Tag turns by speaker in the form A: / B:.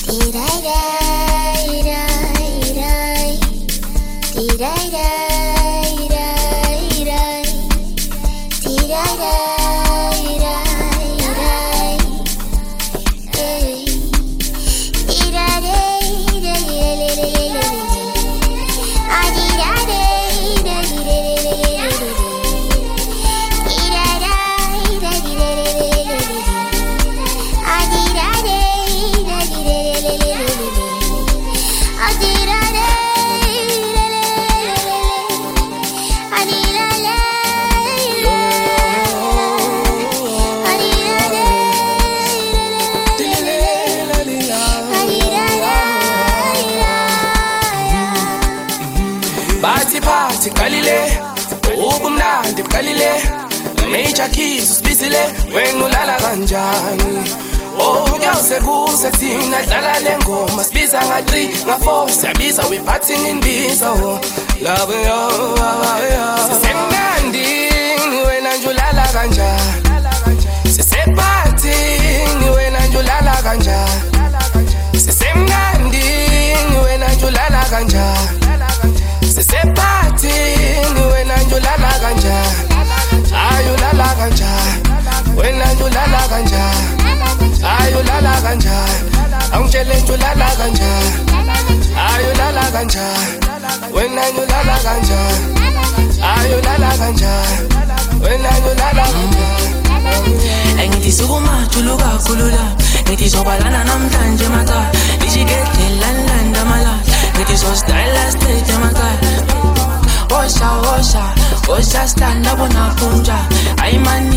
A: Kalile, ubumnandi bukalile, major keys usibizile, wena ulala kanjani? Oh, kuyawusekuse thina dlala le ngoma, sibiza nga-3 nga-4, siyabiza we partying in Biza. Love yo, sisemnandi, wena nje ulala kanjani? Sisepartying, wena nje ulala kanjani? Sisemnandi, wena nje ulala kanjani? Sisepartying, wena nje ulala kanjani? Ayulala kanjani? Wena nje ulala kanjani? Ayulala kanjani? Angitshele nje ulala kanjani? Ayulala kanjani? Wena nje ulala kanjani? Ayulala kanjani? Wena nje ulala kanjani?
B: Engithi sukuma thuluka khulula, ngithi sobalana namhlanje makhaya, lijikele landa mala, ngithi so style stage makhaya. Osha stand up on a punja, I man